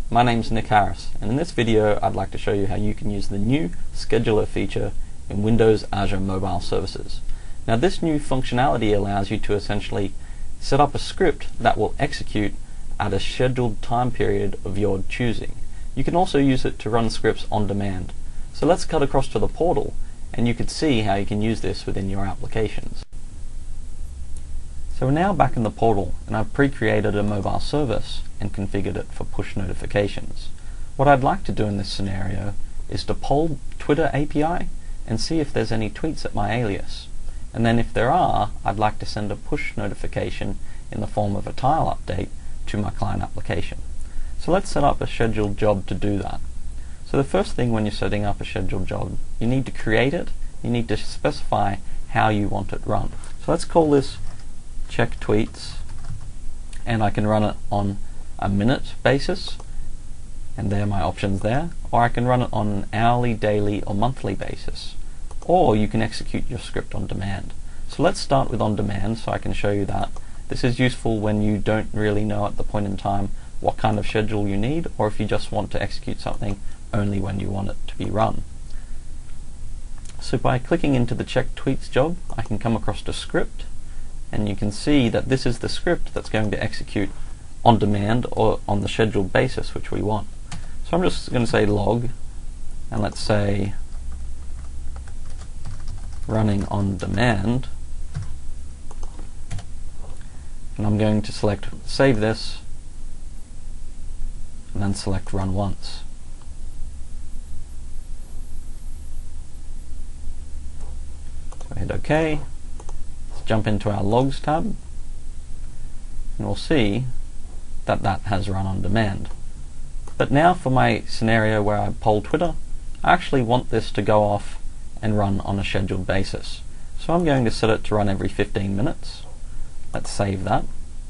my name's Nick Harris, and in this video I'd like to show you how you can use the new Scheduler feature in Windows Azure Mobile Services. Now this new functionality allows you to essentially set up a script that will execute at a scheduled time period of your choosing. You can also use it to run scripts on demand. So let's cut across to the portal and you can see how you can use this within your applications. So we're now back in the portal and I've pre-created a mobile service and configured it for push notifications. What I'd like to do in this scenario is to poll Twitter API and see if there's any tweets at my alias. And then if there are, I'd like to send a push notification in the form of a tile update to my client application. So let's set up a scheduled job to do that. So the first thing when you're setting up a scheduled job, you need to create it, you need to specify how you want it run. So let's call this check tweets, and I can run it on a minute basis, and there are my options there, or I can run it on an hourly, daily or monthly basis, or you can execute your script on demand. So let's start with on demand so I can show you that. This is useful when you don't really know at the point in time what kind of schedule you need, or if you just want to execute something only when you want it to be run. So by clicking into the check tweets job, I can come across to script, and you can see that this is the script that's going to execute on demand or on the scheduled basis which we want. So I'm just going to say log, and let's say running on demand, and I'm going to select save this and then select run once. So hit OK. Jump into our logs tab and we'll see that that has run on demand. But now for my scenario where I poll Twitter, I actually want this to go off and run on a scheduled basis. So I'm going to set it to run every 15 minutes. Let's save that.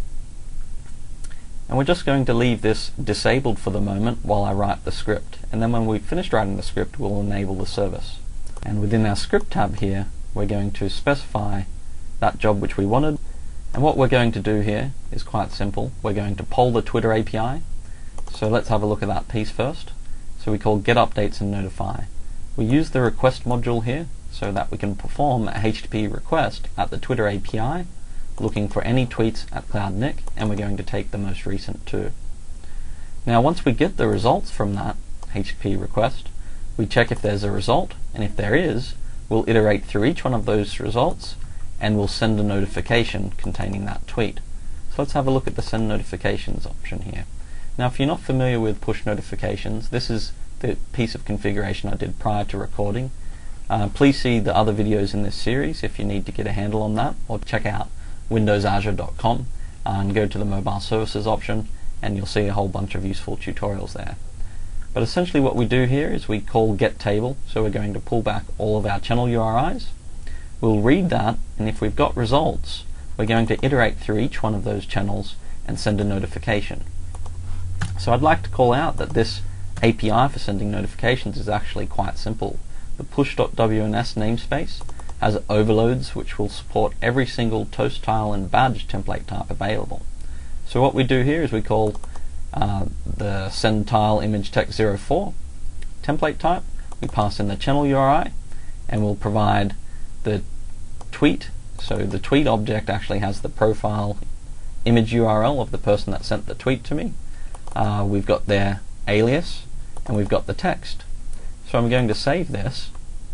And we're just going to leave this disabled for the moment while I write the script. And then when we've finished writing the script, we'll enable the service. And within our script tab here, we're going to specify that job which we wanted, and what we're going to do here is quite simple. We're going to poll the Twitter API. So let's have a look at that piece first. So we call get updates and notify. We use the request module here so that we can perform a HTTP request at the Twitter API looking for any tweets at CloudNick, and we're going to take the most recent two. Now once we get the results from that HTTP request, we check if there's a result, and if there is, we'll iterate through each one of those results and we'll send a notification containing that tweet. So let's have a look at the send notifications option here. Now if you're not familiar with push notifications, this is the piece of configuration I did prior to recording. Please see the other videos in this series if you need to get a handle on that, or check out windowsazure.com and go to the mobile services option and you'll see a whole bunch of useful tutorials there. But essentially what we do here is we call get table, so we're going to pull back all of our channel URIs. We'll read that, and if we've got results, we're going to iterate through each one of those channels and send a notification. So I'd like to call out that this API for sending notifications is actually quite simple. The push.wns namespace has overloads which will support every single toast tile and badge template type available. So what we do here is we call the send tile image text 04 template type. We pass in the channel URI and we'll provide the tweet. So the tweet object actually has the profile image URL of the person that sent the tweet to me. We've got their alias and we've got the text. So I'm going to save this,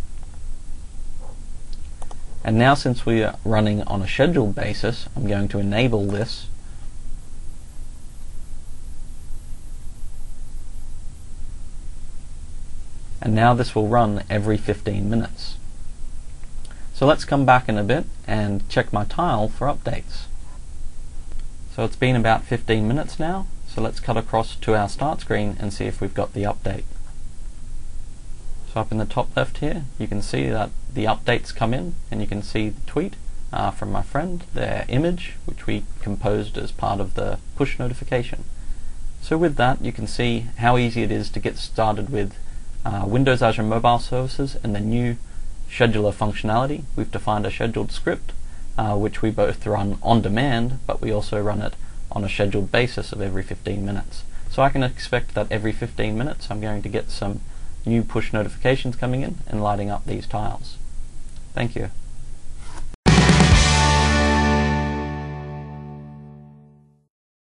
and now since we are running on a scheduled basis, I'm going to enable this. And now this will run every 15 minutes. So let's come back in a bit and check my tile for updates. So it's been about 15 minutes now, so let's cut across to our start screen and see if we've got the update. So up in the top left here, you can see that the updates come in, and you can see the tweet from my friend, their image, which we composed as part of the push notification. So with that, you can see how easy it is to get started with Windows Azure Mobile Services and the new scheduler functionality. We've defined a scheduled script which we both run on demand, but we also run it on a scheduled basis of every 15 minutes. So I can expect that every 15 minutes I'm going to get some new push notifications coming in and lighting up these tiles. Thank you.